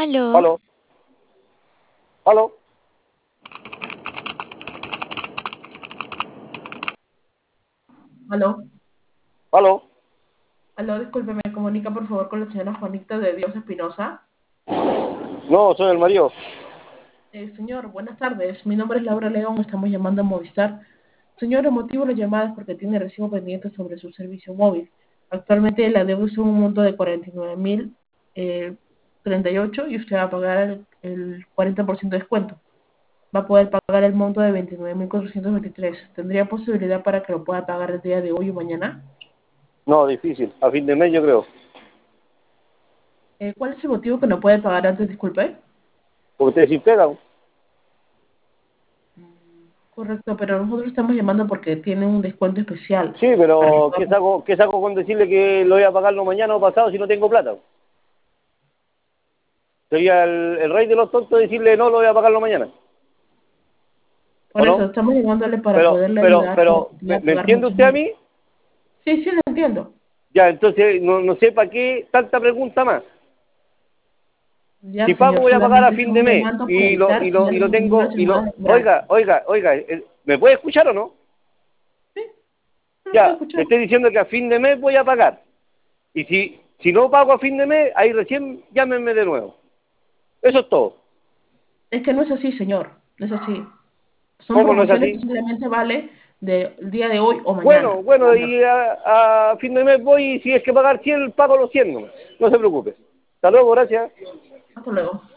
Aló, Aló, aló, Aló, aló. aló, disculpe, me comunica por favor con la señora Juanita de Dios Espinosa. No, soy el marido. Señor, buenas tardes. Mi nombre es Laura León, estamos llamando a Movistar. Señor, el motivo de la llamada es porque tiene recibo pendiente sobre su servicio móvil. Actualmente la deuda es un monto de 49.038 y usted va a pagar el 40% de descuento. Va a poder pagar el monto de 29.423. ¿Tendría posibilidad para que lo pueda pagar el día de hoy o mañana? No, difícil. A fin de mes yo creo. ¿Cuál es el motivo que no puede pagar antes? Disculpe. Porque ustedes sí pegan. Correcto, pero nosotros estamos llamando porque tiene un descuento especial Sí, para que pero pueda. qué saco con decirle que lo voy a pagarlo mañana o pasado si no tengo plata? Sería el rey de los tontos decirle no, lo voy a pagarlo mañana. ¿O Por eso no? estamos llamándole para Pero, poderle pero, ayudar para pero, que ¿me, pueda me pagar entiende mucho usted a menos. mí? Sí, sí, lo entiendo. Ya, entonces no sé para qué tanta pregunta más. Si Ya, pago señor, voy a pagar a solamente fin de estamos mes llamando para y lo, evitar y que lo, ya y le lo generen tengo, unas y lo, llamadas demoradas. oiga, ¿me puede escuchar o no? Sí, no lo puedo Ya, le escuchar. estoy diciendo que a fin de mes voy a pagar. Y si no pago a fin de mes, ahí recién llámenme de nuevo. Eso es todo. Es que no es así, señor. No es así. Son ¿Cómo no es promociones que así? simplemente vale del día de hoy o Bueno, mañana. bueno, Señor, y a fin de mes voy y si es que pagar 100, pago los 100 nomás. No se preocupe. Hasta luego, gracias. hasta luego.